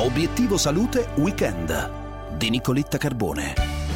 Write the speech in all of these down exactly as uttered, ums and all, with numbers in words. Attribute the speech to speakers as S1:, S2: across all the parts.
S1: Obiettivo Salute Weekend di Nicoletta Carbone.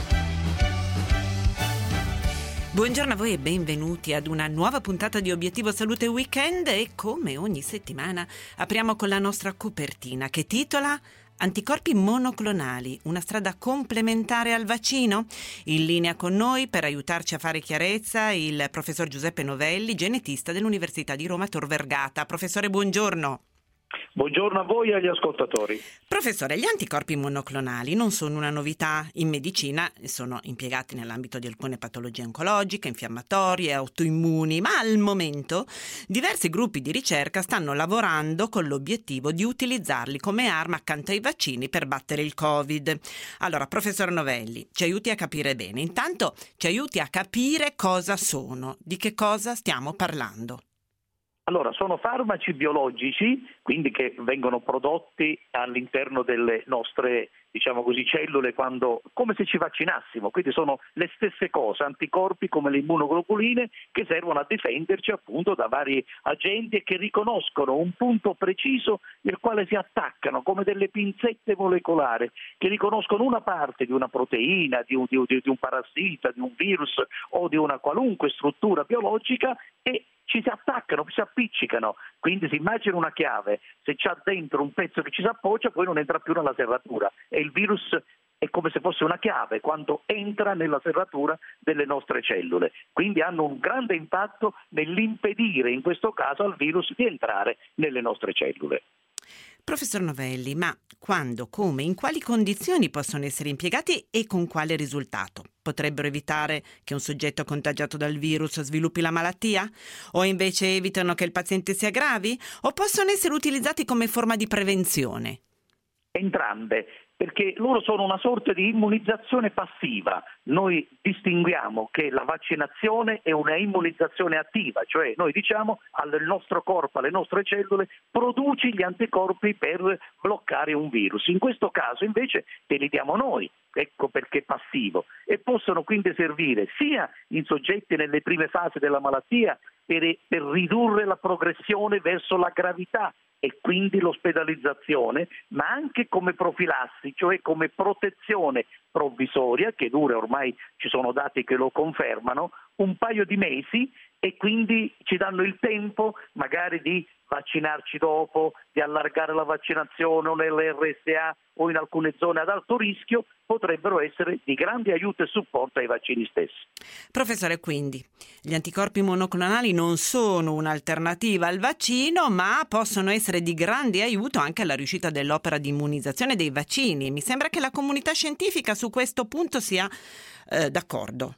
S2: Buongiorno a voi e benvenuti ad una nuova puntata di Obiettivo Salute Weekend e come ogni settimana apriamo con la nostra copertina che titola Anticorpi monoclonali, una strada complementare al vaccino? In linea con noi per aiutarci a fare chiarezza il professor Giuseppe Novelli, genetista dell'Università di Roma Tor Vergata. Professore, buongiorno.
S3: Buongiorno a voi e agli ascoltatori.
S2: Professore, gli anticorpi monoclonali non sono una novità in medicina, sono impiegati nell'ambito di alcune patologie oncologiche, infiammatorie, autoimmuni, ma al momento diversi gruppi di ricerca stanno lavorando con l'obiettivo di utilizzarli come arma accanto ai vaccini per battere il Covid. Allora, professor Novelli, ci aiuti a capire bene. Intanto ci aiuti a capire cosa sono, di che cosa stiamo parlando.
S3: Allora, sono farmaci biologici, quindi che vengono prodotti all'interno delle nostre, diciamo così, cellule quando, come se ci vaccinassimo, quindi sono le stesse cose, anticorpi come le immunoglobuline che servono a difenderci appunto da vari agenti e che riconoscono un punto preciso nel quale si attaccano come delle pinzette molecolari, che riconoscono una parte di una proteina, di un, di, di un parassita, di un virus o di una qualunque struttura biologica e ci si attaccano, si appiccicano, quindi si immagina una chiave, se c'ha dentro un pezzo che ci si appoggia poi non entra più nella serratura e il virus è come se fosse una chiave quando entra nella serratura delle nostre cellule, quindi hanno un grande impatto nell'impedire in questo caso al virus di entrare nelle nostre cellule.
S2: Professor Novelli, ma quando, come, in quali condizioni possono essere impiegati e con quale risultato? Potrebbero evitare che un soggetto contagiato dal virus sviluppi la malattia? O invece evitano che il paziente si aggravi? O possono essere utilizzati come forma di prevenzione?
S3: Entrambe, perché loro sono una sorta di immunizzazione passiva. Noi distinguiamo che la vaccinazione è una immunizzazione attiva, cioè noi diciamo al nostro corpo, alle nostre cellule, produci gli anticorpi per bloccare un virus. In questo caso invece te li diamo noi, ecco perché è passivo, e possono quindi servire sia in soggetti nelle prime fasi della malattia per, per ridurre la progressione verso la gravità e quindi l'ospedalizzazione, ma anche come profilassi, cioè come protezione provvisoria, che dura, ormai ci sono dati che lo confermano, un paio di mesi e quindi ci danno il tempo magari di vaccinarci dopo, di allargare la vaccinazione o nell'erre esse a o in alcune zone ad alto rischio, potrebbero essere di grande aiuto e supporto ai vaccini stessi.
S2: Professore, quindi gli anticorpi monoclonali non sono un'alternativa al vaccino, ma possono essere di grande aiuto anche alla riuscita dell'opera di immunizzazione dei vaccini. Mi sembra che la comunità scientifica su questo punto sia eh, d'accordo.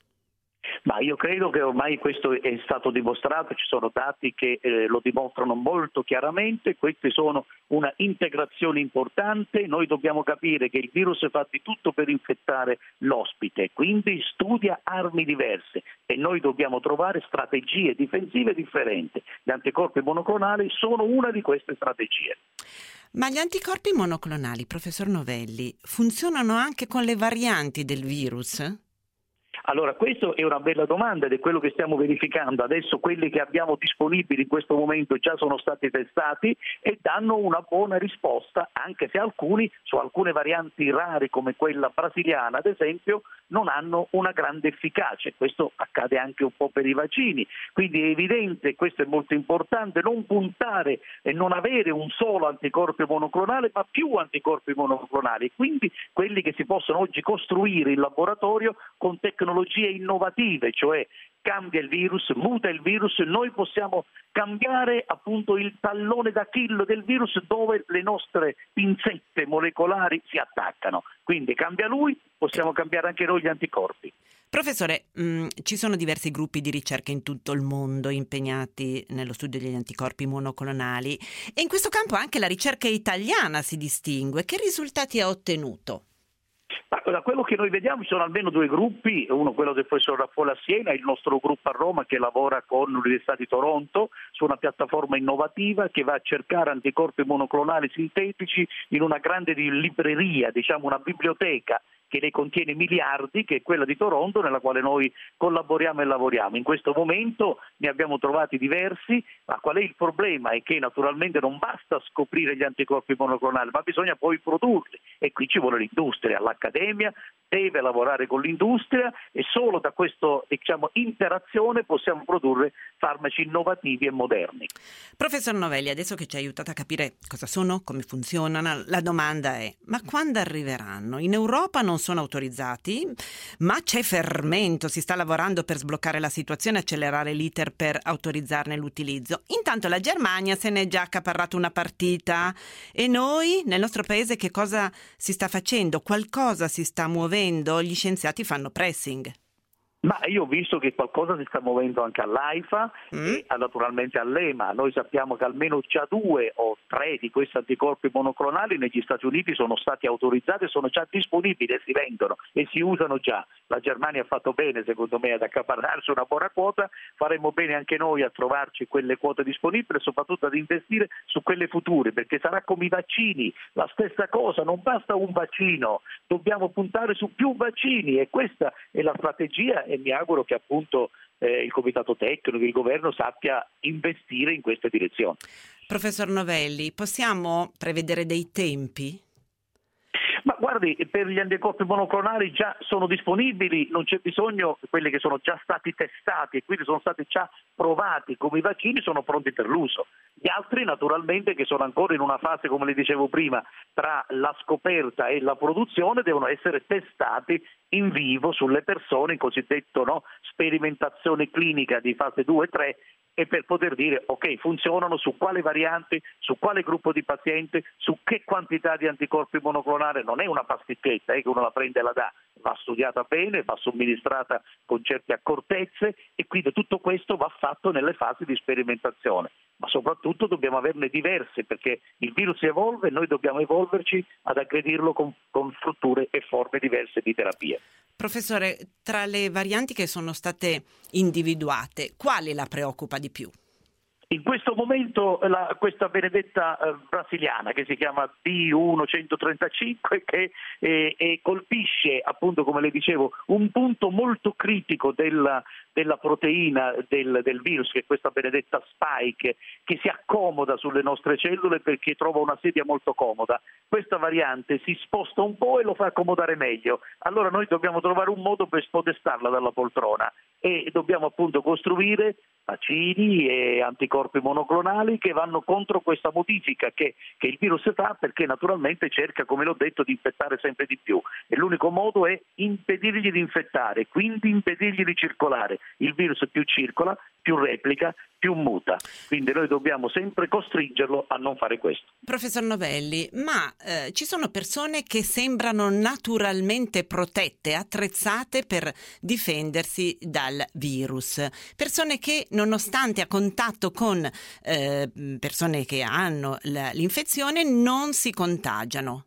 S3: Ma io credo che ormai questo è stato dimostrato, ci sono dati che eh, lo dimostrano molto chiaramente, queste sono una integrazione importante, noi dobbiamo capire che il virus fa di tutto per infettare l'ospite, quindi studia armi diverse e noi dobbiamo trovare strategie difensive differenti. Gli anticorpi monoclonali sono una di queste strategie.
S2: Ma gli anticorpi monoclonali, professor Novelli, funzionano anche con le varianti del virus?
S3: Allora, questa è una bella domanda ed è quello che stiamo verificando. Adesso quelli che abbiamo disponibili in questo momento già sono stati testati e danno una buona risposta, anche se alcuni, su alcune varianti rare come quella brasiliana ad esempio, non hanno una grande efficacia. Questo accade anche un po' per i vaccini. Quindi è evidente, questo è molto importante, non puntare e non avere un solo anticorpo monoclonale, ma più anticorpi monoclonali. Quindi quelli che si possono oggi costruire in laboratorio con tecnologie innovative, cioè cambia il virus, muta il virus, noi possiamo cambiare appunto il tallone d'Achille del virus dove le nostre pinzette molecolari si attaccano. Quindi cambia lui, possiamo cambiare anche noi gli anticorpi.
S2: Professore, mh, ci sono diversi gruppi di ricerca in tutto il mondo impegnati nello studio degli anticorpi monoclonali e in questo campo anche la ricerca italiana si distingue. Che risultati ha ottenuto?
S3: Da quello che noi vediamo ci sono almeno due gruppi, uno quello del professor Raffola a Siena e il nostro gruppo a Roma che lavora con l'Università di Toronto su una piattaforma innovativa che va a cercare anticorpi monoclonali sintetici in una grande libreria, diciamo una biblioteca che ne contiene miliardi, che è quella di Toronto, nella quale noi collaboriamo e lavoriamo. In questo momento ne abbiamo trovati diversi, ma qual è il problema? È che naturalmente non basta scoprire gli anticorpi monoclonali, ma bisogna poi produrli, e qui ci vuole l'industria, l'accademia deve lavorare con l'industria, e solo da questa, diciamo, interazione possiamo produrre farmaci innovativi e moderni.
S2: Professor Novelli, adesso che ci ha aiutato a capire cosa sono, come funzionano, la domanda è: ma quando arriveranno? In Europa non sono autorizzati, ma c'è fermento, si sta lavorando per sbloccare la situazione e accelerare l'iter per autorizzarne l'utilizzo. Intanto la Germania se n'è già accaparrata una partita, e noi nel nostro paese che cosa si sta facendo? Qualcosa si sta muovendo? Gli scienziati fanno pressing.
S3: Ma io ho visto che qualcosa si sta muovendo anche all'AIFA mm. e naturalmente all'E M A. Noi sappiamo che almeno già due o tre di questi anticorpi monoclonali negli Stati Uniti sono stati autorizzati e sono già disponibili e si vendono e si usano già. La Germania ha fatto bene, secondo me, ad accaparrarsi una buona quota. Faremo bene anche noi a trovarci quelle quote disponibili e soprattutto ad investire su quelle future, perché sarà come i vaccini, la stessa cosa, non basta un vaccino, dobbiamo puntare su più vaccini, e questa è la strategia. E mi auguro che appunto eh, il comitato tecnico, il governo sappia investire in questa direzione.
S2: Professor Novelli, possiamo prevedere dei tempi?
S3: Ma guardi, per gli anticorpi monoclonali già sono disponibili, non c'è bisogno, quelli che sono già stati testati e quindi sono stati già provati come i vaccini sono pronti per l'uso. Gli altri naturalmente, che sono ancora in una fase, come le dicevo prima, tra la scoperta e la produzione, devono essere testati in vivo sulle persone, in cosiddetto no, sperimentazione clinica di fase due e tre, e per poter dire ok, funzionano su quale variante, su quale gruppo di pazienti, su che quantità di anticorpi monoclonali. Non è una pasticchetta eh, che uno la prende e la dà, va studiata bene, va somministrata con certe accortezze, e quindi tutto questo va fatto nelle fasi di sperimentazione. Ma soprattutto dobbiamo averne diverse, perché il virus si evolve e noi dobbiamo evolverci ad aggredirlo con, con strutture e forme diverse di terapia.
S2: Professore, tra le varianti che sono state individuate, quale la preoccupa di più?
S3: In questo momento la, questa benedetta eh, brasiliana che si chiama B uno centotrentacinque, che eh, eh, colpisce, appunto come le dicevo, un punto molto critico della, della proteina del, del virus, che è questa benedetta spike, che si accomoda sulle nostre cellule perché trova una sedia molto comoda. Questa variante si sposta un po' e lo fa accomodare meglio. Allora noi dobbiamo trovare un modo per spodestarla dalla poltrona, e dobbiamo appunto costruire vaccini e anticorpi monoclonali che vanno contro questa modifica che, che il virus fa, perché naturalmente cerca, come l'ho detto, di infettare sempre di più, e l'unico modo è impedirgli di infettare, quindi impedirgli di circolare. Il virus più circola, più replica, più muta, quindi noi dobbiamo sempre costringerlo a non fare questo.
S2: Professor Novelli, ma eh, ci sono persone che sembrano naturalmente protette, attrezzate per difendersi dal virus, persone che nonostante a contatto con eh, persone che hanno la, l'infezione non si contagiano.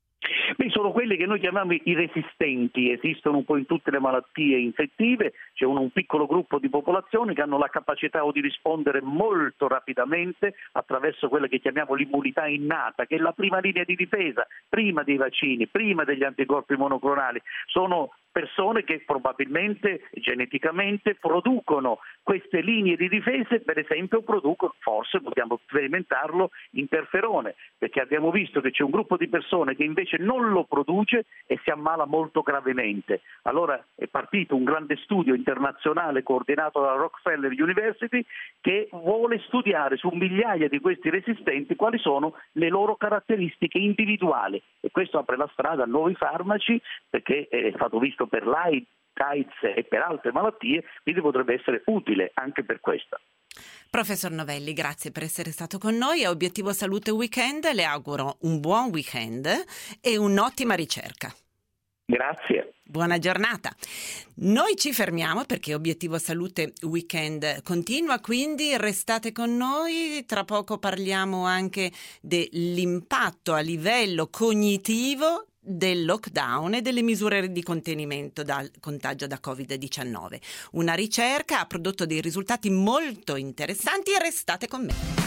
S3: Beh, sono quelli che noi chiamiamo i resistenti, esistono un po' in tutte le malattie infettive, c'è un, un piccolo gruppo di popolazione che hanno la capacità o di rispondere molto rapidamente attraverso quella che chiamiamo l'immunità innata, che è la prima linea di difesa, prima dei vaccini, prima degli anticorpi monoclonali. Sono persone che probabilmente geneticamente producono queste linee di difesa, per esempio producono, forse possiamo sperimentarlo, interferone, perché abbiamo visto che c'è un gruppo di persone che invece non lo produce e si ammala molto gravemente. Allora è partito un grande studio internazionale coordinato dalla Rockefeller University che vuole studiare su migliaia di questi resistenti quali sono le loro caratteristiche individuali, e questo apre la strada a nuovi farmaci, perché è stato visto per l'AIDS e per altre malattie, quindi potrebbe essere utile anche per questa.
S2: Professor Novelli, grazie per essere stato con noi. A Obiettivo Salute Weekend le auguro un buon weekend e un'ottima ricerca.
S3: Grazie.
S2: Buona giornata. Noi ci fermiamo perché Obiettivo Salute Weekend continua, quindi restate con noi. Tra poco parliamo anche dell'impatto a livello cognitivo del lockdown e delle misure di contenimento dal contagio da covid diciannove. Una ricerca ha prodotto dei risultati molto interessanti e restate con me.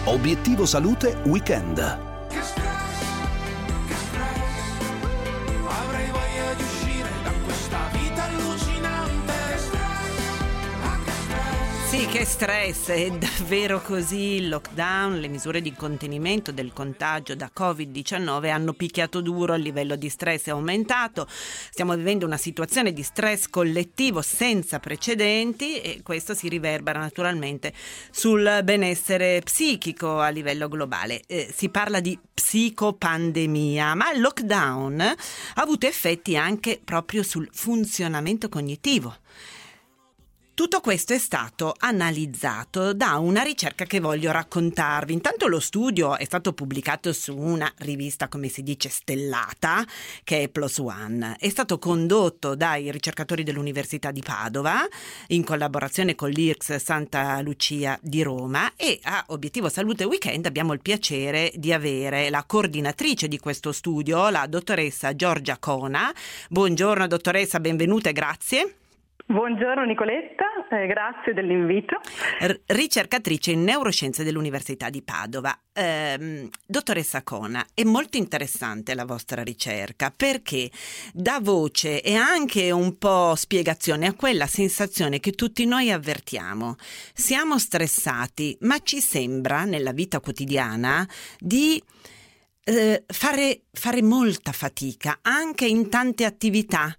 S1: Obiettivo Salute Weekend.
S4: Che stress, che stress, avrei voglia di uscire da questa vita allucinante. Che stress, ah che stress.
S2: Sì, che stress, è davvero così. Il lockdown, le misure di contenimento del contagio da covid diciannove hanno picchiato duro, il livello di stress è aumentato, stiamo vivendo una situazione di stress collettivo senza precedenti e questo si riverbera naturalmente sul benessere psichico a livello globale. Eh, si parla di psicopandemia, ma il lockdown ha avuto effetti anche proprio sul funzionamento cognitivo. Tutto questo è stato analizzato da una ricerca che voglio raccontarvi. Intanto lo studio è stato pubblicato su una rivista, come si dice, stellata, che è Plus One. È stato condotto dai ricercatori dell'Università di Padova, in collaborazione con l'I R C S Santa Lucia di Roma, e a Obiettivo Salute Weekend abbiamo il piacere di avere la coordinatrice di questo studio, la dottoressa Giorgia Cona. Buongiorno dottoressa, benvenuta e grazie.
S5: Buongiorno Nicoletta, eh, grazie dell'invito.
S2: R- ricercatrice in neuroscienze dell'Università di Padova. Eh, dottoressa Cona, è molto interessante la vostra ricerca perché dà voce e anche un po' spiegazione a quella sensazione che tutti noi avvertiamo. Siamo stressati, ma ci sembra nella vita quotidiana di eh, fare, fare molta fatica anche in tante attività.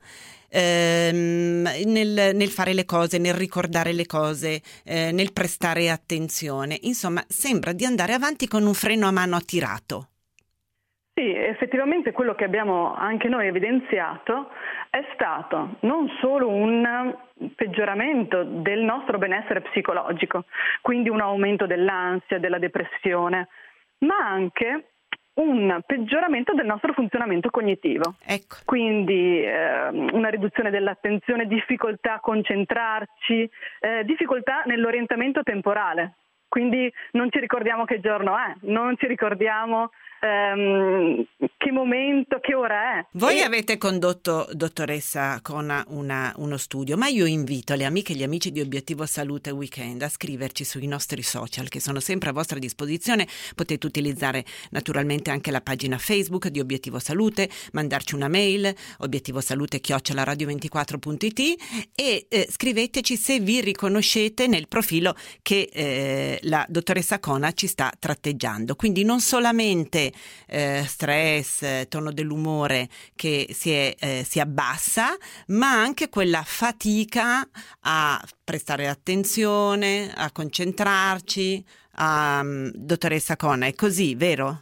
S2: Ehm, nel, nel fare le cose, nel ricordare le cose, eh, nel prestare attenzione. Insomma, sembra di andare avanti con un freno a mano attirato.
S5: Sì, effettivamente quello che abbiamo anche noi evidenziato è stato non solo un peggioramento del nostro benessere psicologico, quindi un aumento dell'ansia, della depressione, ma anche un peggioramento del nostro funzionamento cognitivo.
S2: Ecco.
S5: Quindi eh, una riduzione dell'attenzione, difficoltà a concentrarci, eh, difficoltà nell'orientamento temporale. Quindi non ci ricordiamo che giorno è, non ci ricordiamo ehm, che momento, che ora è.
S2: Voi
S5: e...
S2: avete condotto, dottoressa Cona, una, uno studio, ma io invito le amiche e gli amici di Obiettivo Salute Weekend a scriverci sui nostri social che sono sempre a vostra disposizione. Potete utilizzare naturalmente anche la pagina Facebook di Obiettivo Salute, mandarci una mail obiettivosalute chiocciola radio ventiquattro punto it e eh, scriveteci se vi riconoscete nel profilo che eh, la dottoressa Cona ci sta tratteggiando. Quindi non solamente eh, stress, eh, tono dell'umore che si, è, eh, si abbassa, ma anche quella fatica a prestare attenzione, a concentrarci. A, um, dottoressa Cona, è così, vero?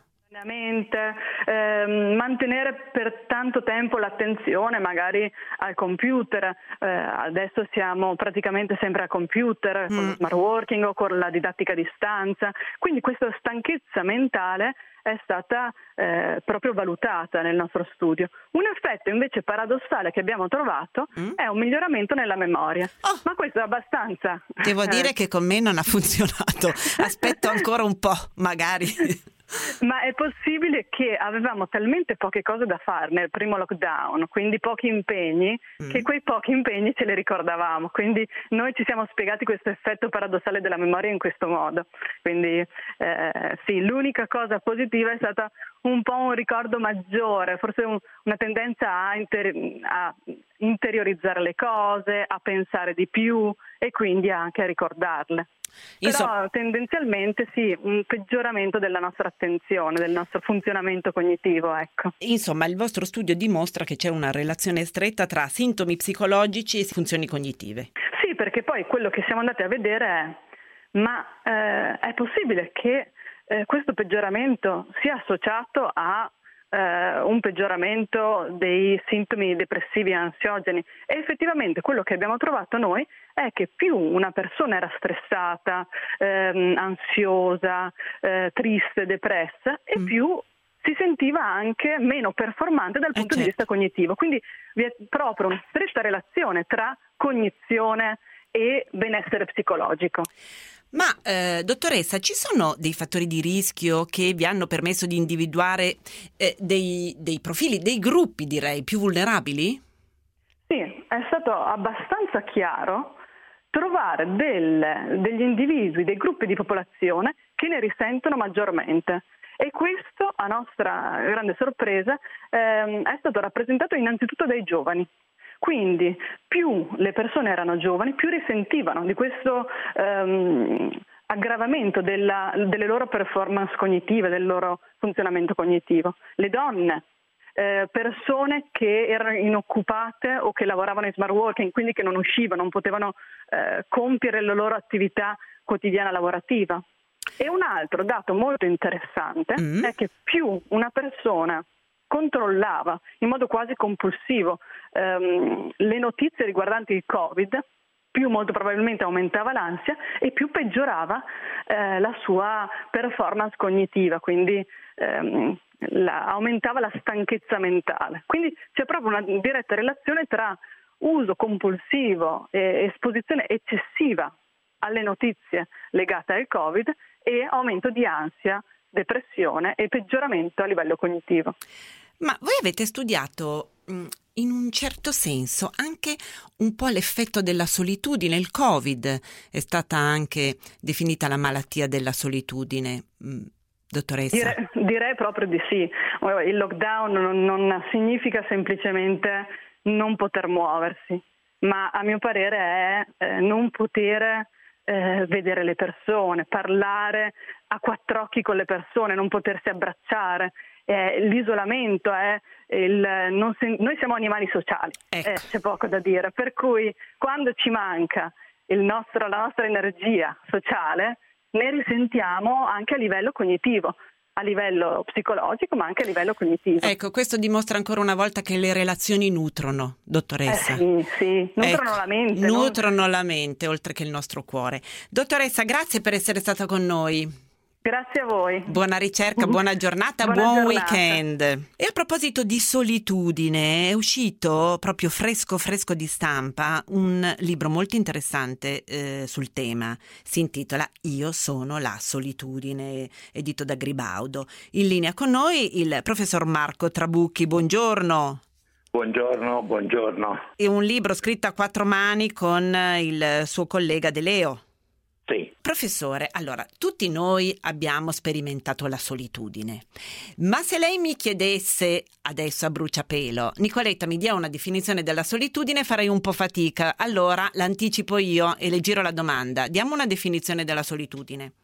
S5: Eh, mantenere per tanto tempo l'attenzione magari al computer, eh, adesso siamo praticamente sempre al computer mm. con lo smart working o con la didattica a distanza, quindi questa stanchezza mentale è stata eh, proprio valutata nel nostro studio. Un effetto invece paradossale che abbiamo trovato mm. è un miglioramento nella memoria, oh. ma questo è abbastanza.
S2: Devo dire che con me non ha funzionato, aspetto ancora un po', magari.
S5: Ma è possibile che avevamo talmente poche cose da fare nel primo lockdown, quindi pochi impegni, mm. che quei pochi impegni ce li ricordavamo. Quindi noi ci siamo spiegati questo effetto paradossale della memoria in questo modo. Quindi eh, sì, l'unica cosa positiva è stata un po' un ricordo maggiore, forse un, una tendenza a, inter- a interiorizzare le cose, a pensare di più e quindi anche a ricordarle.
S2: Insomma,
S5: però tendenzialmente sì, un peggioramento della nostra attenzione, del nostro funzionamento cognitivo, ecco.
S2: Insomma, il vostro studio dimostra che c'è una relazione stretta tra sintomi psicologici e funzioni cognitive.
S5: Sì, perché poi quello che siamo andati a vedere è ma eh, è possibile che eh, questo peggioramento sia associato a Uh, un peggioramento dei sintomi depressivi e ansiogeni, e effettivamente quello che abbiamo trovato noi è che più una persona era stressata, ehm, ansiosa, eh, triste, depressa, e mm. più si sentiva anche meno performante dal punto eh certo. di vista cognitivo. Quindi vi è proprio una stretta relazione tra cognizione e benessere psicologico.
S2: Ma eh, dottoressa, ci sono dei fattori di rischio che vi hanno permesso di individuare eh, dei, dei profili, dei gruppi direi più vulnerabili?
S5: Sì, è stato abbastanza chiaro trovare del, degli individui, dei gruppi di popolazione che ne risentono maggiormente. E questo, a nostra grande sorpresa, ehm, è stato rappresentato innanzitutto dai giovani. Quindi più le persone erano giovani, più risentivano di questo ehm, aggravamento della, delle loro performance cognitive, del loro funzionamento cognitivo. Le donne, eh, persone che erano inoccupate o che lavoravano in smart working, quindi che non uscivano, non potevano eh, compiere la loro attività quotidiana lavorativa. E un altro dato molto interessante mm. è che più una persona controllava in modo quasi compulsivo ehm, le notizie riguardanti il Covid, più molto probabilmente aumentava l'ansia e più peggiorava eh, la sua performance cognitiva, quindi ehm, la, aumentava la stanchezza mentale. Quindi c'è proprio una diretta relazione tra uso compulsivo e esposizione eccessiva alle notizie legate al Covid e aumento di ansia, depressione e peggioramento a livello cognitivo.
S2: Ma voi avete studiato mh, in un certo senso anche un po' l'effetto della solitudine. Il Covid è stata anche definita la malattia della solitudine, mh, dottoressa?
S5: Direi, direi proprio di sì. Il lockdown non, non significa semplicemente non poter muoversi, ma a mio parere è eh, non poter eh, vedere le persone, parlare a quattro occhi con le persone, non potersi abbracciare. Eh, l'isolamento è il, non se, noi siamo animali sociali, ecco. eh, c'è poco da dire, per cui quando ci manca il nostro, la nostra energia sociale ne risentiamo anche a livello cognitivo, a livello psicologico ma anche a livello cognitivo.
S2: Ecco, questo dimostra ancora una volta che le relazioni nutrono, dottoressa.
S5: Eh sì, sì, nutrono
S2: ecco,
S5: la mente.
S2: Nutrono
S5: non...
S2: la mente oltre che il nostro cuore. Dottoressa, grazie per essere stata con noi.
S5: Grazie a voi.
S2: Buona ricerca, buona giornata,
S5: buona
S2: buon
S5: giornata.
S2: weekend. E a proposito di solitudine, è uscito proprio fresco fresco di stampa un libro molto interessante eh, sul tema. Si intitola Io sono la solitudine, edito da Gribaudo. In linea con noi il professor Marco Trabucchi. Buongiorno.
S3: Buongiorno, buongiorno.
S2: È un libro scritto a quattro mani con il suo collega De Leo.
S3: Sì.
S2: Professore, allora, tutti noi abbiamo sperimentato la solitudine, ma se lei mi chiedesse adesso a bruciapelo, Nicoletta mi dia una definizione della solitudine, farei un po' fatica. Allora l'anticipo io e le giro la domanda. Diamo una definizione della solitudine.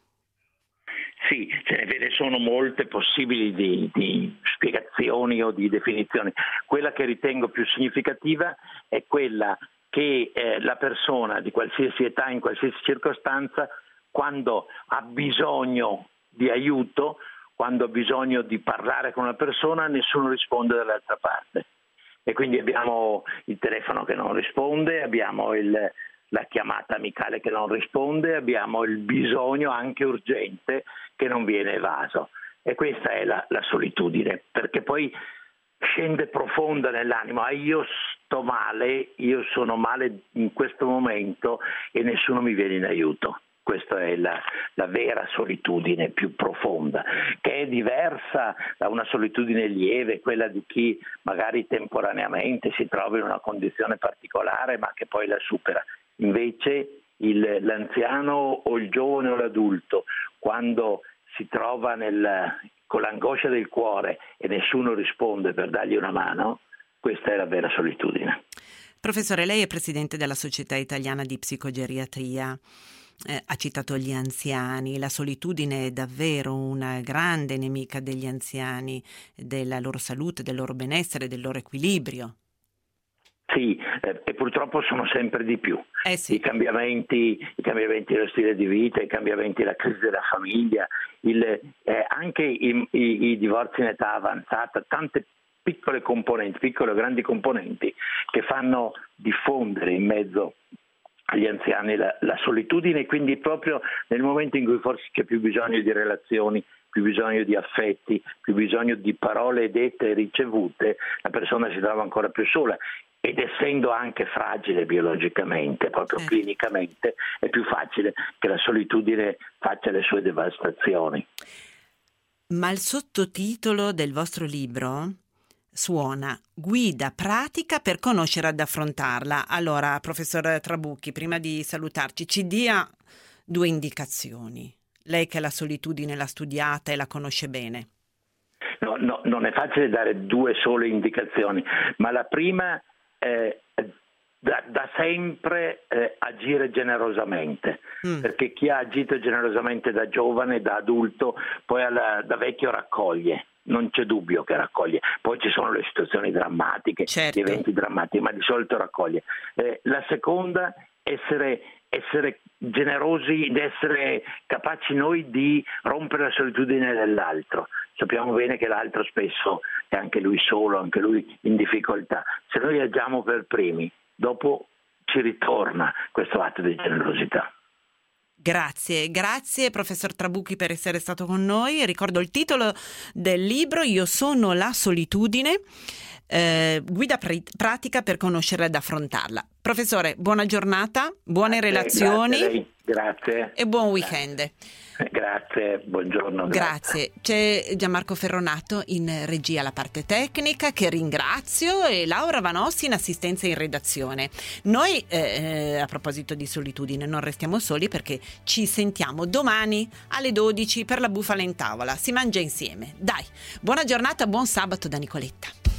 S3: Sì, ce ne sono molte possibili di, di spiegazioni o di definizioni. Quella che ritengo più significativa è quella che eh, la persona di qualsiasi età, in qualsiasi circostanza, quando ha bisogno di aiuto, quando ha bisogno di parlare con una persona, nessuno risponde dall'altra parte. E quindi abbiamo il telefono che non risponde, abbiamo il, la chiamata amicale che non risponde, abbiamo il bisogno anche urgente che non viene evaso. E questa è la, la solitudine, perché poi scende profonda nell'animo. Ah, io sto male, io sono male in questo momento e nessuno mi viene in aiuto. Questa è la, la vera solitudine più profonda, che è diversa da una solitudine lieve, quella di chi magari temporaneamente si trova in una condizione particolare ma che poi la supera. Invece il, l'anziano o il giovane o l'adulto, quando si trova nel, con l'angoscia del cuore e nessuno risponde per dargli una mano, questa è la vera solitudine.
S2: Professore, lei è presidente della Società Italiana di Psicogeriatria. Eh, ha citato gli anziani. La solitudine è davvero una grande nemica degli anziani, della loro salute, del loro benessere, del loro equilibrio.
S3: Sì, eh, e purtroppo sono sempre di più.
S2: Eh sì.
S3: I cambiamenti, i cambiamenti dello stile di vita, i cambiamenti della crisi della famiglia, il, eh, anche i, i, i divorzi in età avanzata, tante piccole componenti, piccole o grandi componenti che fanno diffondere in mezzo agli anziani la, la solitudine, quindi proprio nel momento in cui forse c'è più bisogno di relazioni, più bisogno di affetti, più bisogno di parole dette e ricevute, la persona si trova ancora più sola. Ed essendo anche fragile biologicamente, proprio
S2: eh.
S3: clinicamente, è più facile che la solitudine faccia le sue devastazioni.
S2: Ma il sottotitolo del vostro libro suona guida pratica per conoscere ed affrontarla. Allora, professor Trabucchi, prima di salutarci, ci dia due indicazioni. Lei che la solitudine l'ha studiata e la conosce bene.
S6: No, no, non è facile dare due sole indicazioni, ma la prima è da, da sempre eh, agire generosamente, mm. perché chi ha agito generosamente da giovane, da adulto, poi alla, da vecchio raccoglie. Non c'è dubbio che raccoglie, poi ci sono le situazioni drammatiche,
S2: certo.
S6: gli eventi drammatici, ma di solito raccoglie. Eh, la seconda, essere, essere generosi, essere capaci noi di rompere la solitudine dell'altro. Sappiamo bene che l'altro spesso è anche lui solo, anche lui in difficoltà. Se noi agiamo per primi, dopo ci ritorna questo atto di generosità.
S2: Grazie, grazie professor Trabucchi per essere stato con noi. Ricordo il titolo del libro: Io sono la solitudine, eh, guida pr- pratica per conoscerla ed affrontarla. Professore, buona giornata, buone
S6: grazie,
S2: relazioni
S6: grazie, grazie.
S2: e buon weekend.
S6: Grazie, buongiorno.
S2: Grazie. C'è Gianmarco Ferronato in regia alla parte tecnica, che ringrazio, e Laura Vanossi in assistenza in redazione. Noi, eh, a proposito di solitudine, non restiamo soli, perché ci sentiamo domani alle dodici per la Bufala in tavola. Si mangia insieme. Dai, buona giornata, buon sabato da Nicoletta.